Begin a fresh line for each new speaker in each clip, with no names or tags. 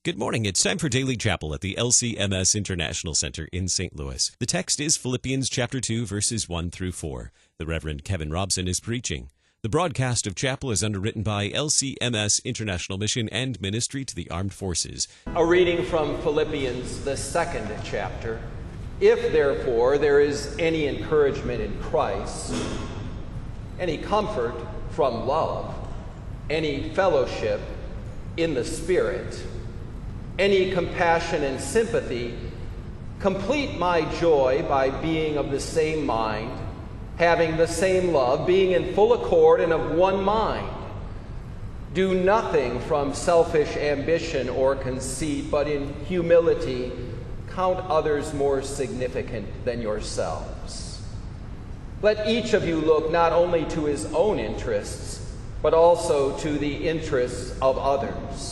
Good morning. It's time for Daily Chapel at the LCMS International Center in St. Louis. The text is Philippians chapter 2, verses 1 through 4. The Reverend Kevin Robson is preaching. The broadcast of chapel is underwritten by LCMS International Mission and Ministry to the Armed Forces.
A reading from Philippians, the 2nd chapter. If, therefore, there is any encouragement in Christ, any comfort from love, any fellowship in the Spirit, any compassion and sympathy, complete my joy by being of the same mind, having the same love, being in full accord and of one mind. Do nothing from selfish ambition or conceit, but in humility count others more significant than yourselves. Let each of you look not only to his own interests, but also to the interests of others.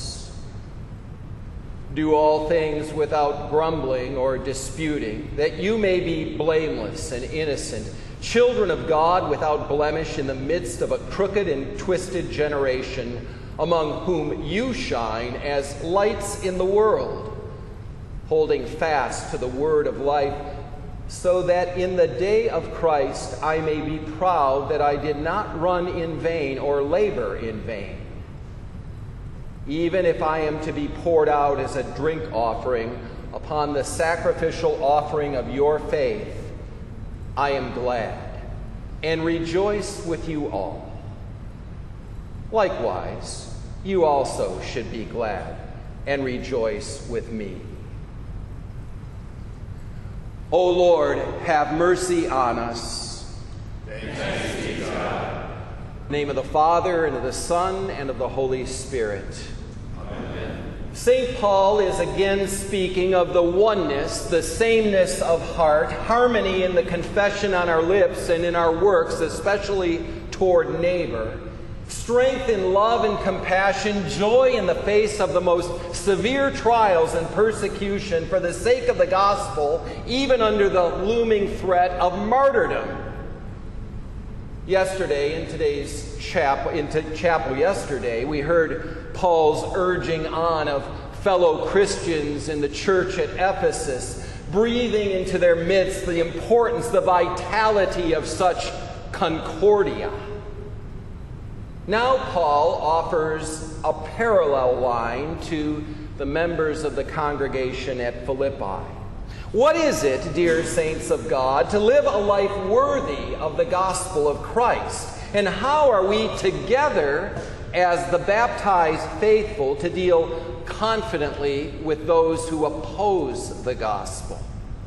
Do all things without grumbling or disputing, that you may be blameless and innocent, children of God without blemish in the midst of a crooked and twisted generation, among whom you shine as lights in the world, holding fast to the word of life, so that in the day of Christ I may be proud that I did not run in vain or labor in vain. Even if I am to be poured out as a drink offering upon the sacrificial offering of your faith, I am glad and rejoice with you all. Likewise, you also should be glad and rejoice with me. O Lord, have mercy on us.
Thanks be to God.
In the name of the Father, and of the Son, and of the Holy Spirit. St. Paul is again speaking of the oneness, the sameness of heart, harmony in the confession on our lips and in our works, especially toward neighbor, strength in love and compassion, joy in the face of the most severe trials and persecution for the sake of the gospel, even under the looming threat of martyrdom. Yesterday, in chapel yesterday, we heard Paul's urging on of fellow Christians in the church at Ephesus, breathing into their midst the importance, the vitality of such concordia. Now Paul offers a parallel line to the members of the congregation at Philippi. What is it, dear saints of God, to live a life worthy of the gospel of Christ? And how are we together as the baptized faithful to deal confidently with those who oppose the gospel?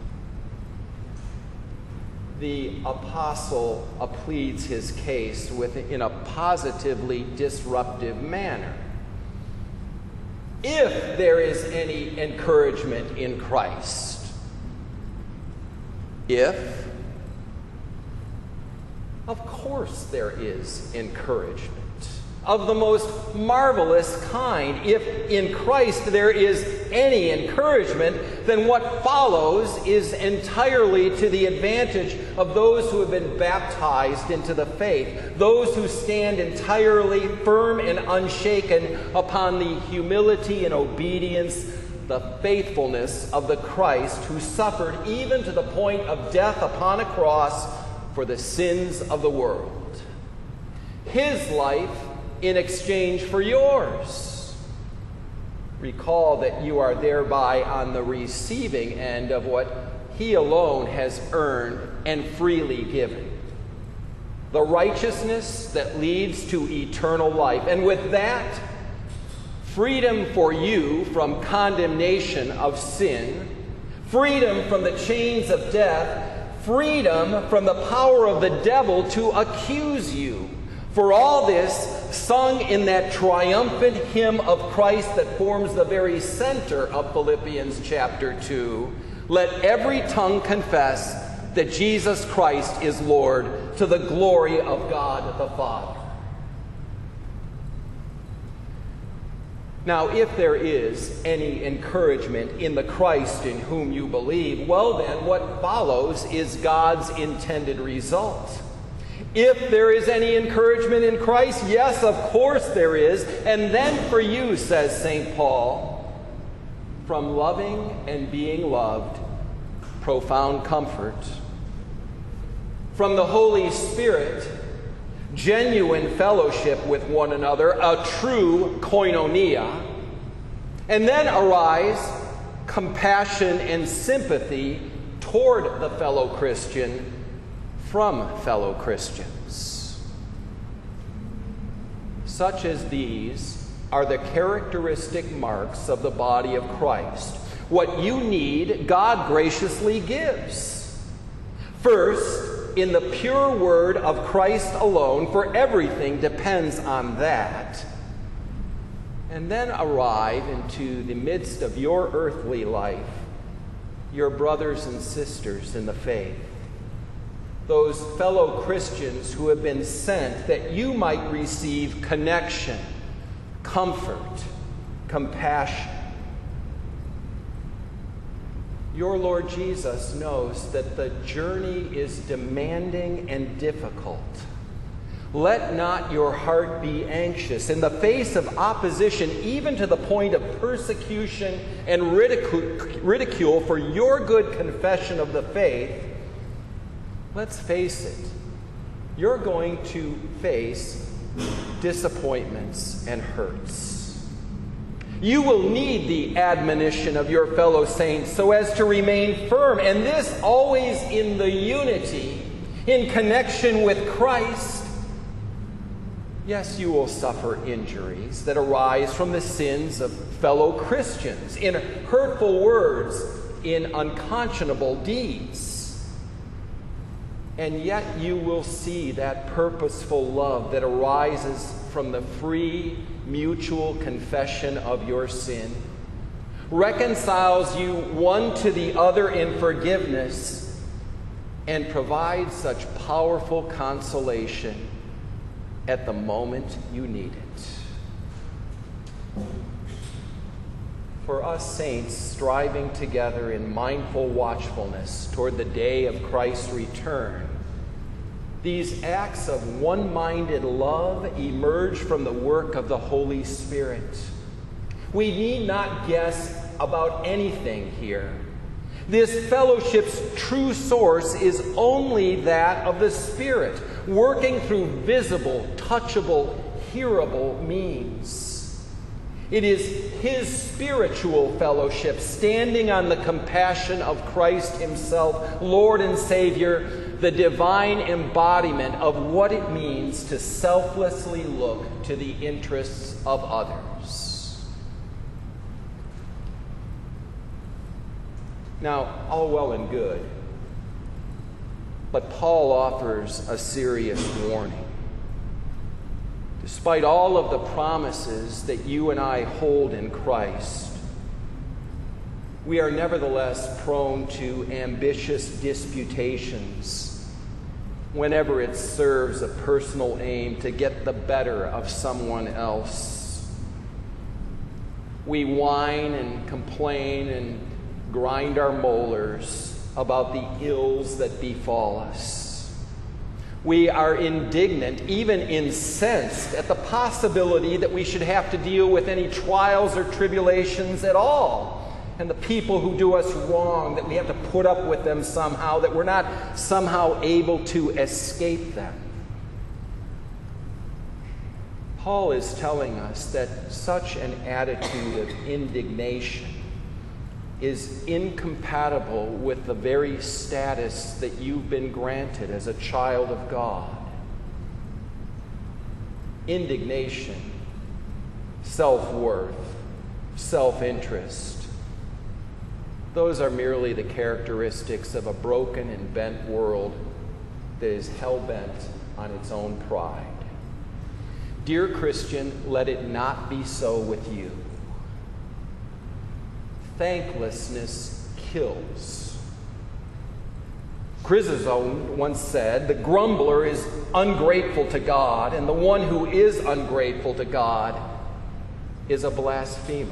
The apostle pleads his case in a positively disruptive manner. If there is any encouragement in Christ, of course there is encouragement of the most marvelous kind. If in Christ there is any encouragement, then what follows is entirely to the advantage of those who have been baptized into the faith, those who stand entirely firm and unshaken upon the humility and obedience, the faithfulness of the Christ who suffered even to the point of death upon a cross for the sins of the world. His life in exchange for yours. Recall that you are thereby on the receiving end of what he alone has earned and freely given. The righteousness that leads to eternal life. And with that, freedom for you from condemnation of sin, freedom from the chains of death, freedom from the power of the devil to accuse you. For all this, sung in that triumphant hymn of Christ that forms the very center of Philippians chapter 2, let every tongue confess that Jesus Christ is Lord, to the glory of God the Father. Now, if there is any encouragement in the Christ in whom you believe, well then, what follows is God's intended result. If there is any encouragement in Christ, yes, of course there is. And then for you, says St. Paul, from loving and being loved, profound comfort. From the Holy Spirit, genuine fellowship with one another, a true koinonia. And then arise compassion and sympathy toward the fellow Christian from fellow Christians. Such as these are the characteristic marks of the body of Christ. What you need, God graciously gives. First, in the pure word of Christ alone, for everything depends on that. And then arrive into the midst of your earthly life, your brothers and sisters in the faith, those fellow Christians who have been sent that you might receive connection, comfort, compassion. Your Lord Jesus knows that the journey is demanding and difficult. Let not your heart be anxious. In the face of opposition, even to the point of persecution and ridicule for your good confession of the faith, let's face it, you're going to face disappointments and hurts. You will need the admonition of your fellow saints so as to remain firm, and this always in the unity, in connection with Christ. Yes, you will suffer injuries that arise from the sins of fellow Christians, in hurtful words, in unconscionable deeds. And yet you will see that purposeful love that arises from the free, mutual confession of your sin, reconciles you one to the other in forgiveness, and provides such powerful consolation at the moment you need it. For us saints striving together in mindful watchfulness toward the day of Christ's return, these acts of one-minded love emerge from the work of the Holy Spirit. We need not guess about anything here. This fellowship's true source is only that of the Spirit, working through visible, touchable, hearable means. It is His spiritual fellowship, standing on the compassion of Christ Himself, Lord and Savior, the divine embodiment of what it means to selflessly look to the interests of others. Now, all well and good, but Paul offers a serious warning. Despite all of the promises that you and I hold in Christ, we are nevertheless prone to ambitious disputations whenever it serves a personal aim to get the better of someone else. We whine and complain and grind our molars about the ills that befall us. We are indignant, even incensed, at the possibility that we should have to deal with any trials or tribulations at all. And the people who do us wrong, that we have to put up with them somehow, that we're not somehow able to escape them. Paul is telling us that such an attitude of indignation is incompatible with the very status that you've been granted as a child of God. Indignation, self-worth, self-interest, those are merely the characteristics of a broken and bent world that is hell-bent on its own pride. Dear Christian, let it not be so with you. Thanklessness kills. Chrysostom once said, "The grumbler is ungrateful to God, and the one who is ungrateful to God is a blasphemer."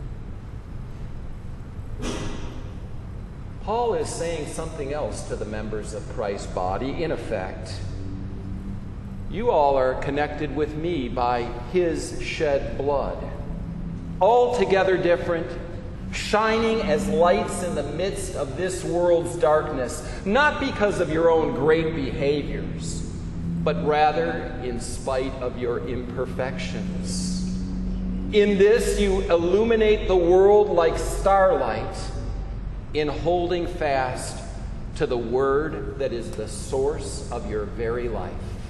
Paul is saying something else to the members of Christ's body. In effect, you all are connected with me by His shed blood. Altogether different, shining as lights in the midst of this world's darkness, not because of your own great behaviors, but rather in spite of your imperfections. In this, you illuminate the world like starlight in holding fast to the Word that is the source of your very life.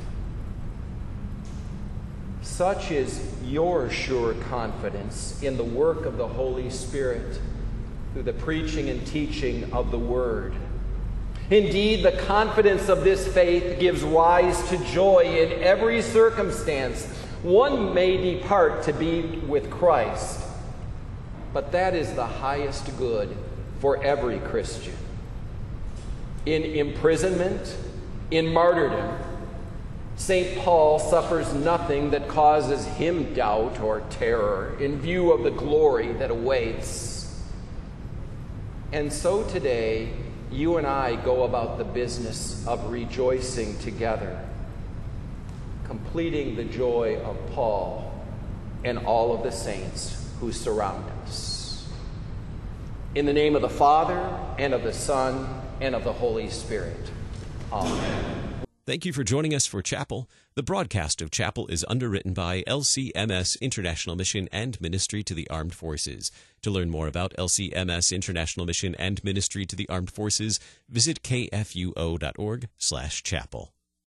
Such is your sure confidence in the work of the Holy Spirit through the preaching and teaching of the Word. Indeed, the confidence of this faith gives rise to joy in every circumstance. One may depart to be with Christ, but that is the highest good for every Christian. In imprisonment, in martyrdom, St. Paul suffers nothing that causes him doubt or terror in view of the glory that awaits. And so today, you and I go about the business of rejoicing together, completing the joy of Paul and all of the saints who surround us. In the name of the Father, and of the Son, and of the Holy Spirit. Amen.
Thank you for joining us for Chapel. The broadcast of Chapel is underwritten by LCMS International Mission and Ministry to the Armed Forces. To learn more about LCMS International Mission and Ministry to the Armed Forces, visit kfuo.org/chapel.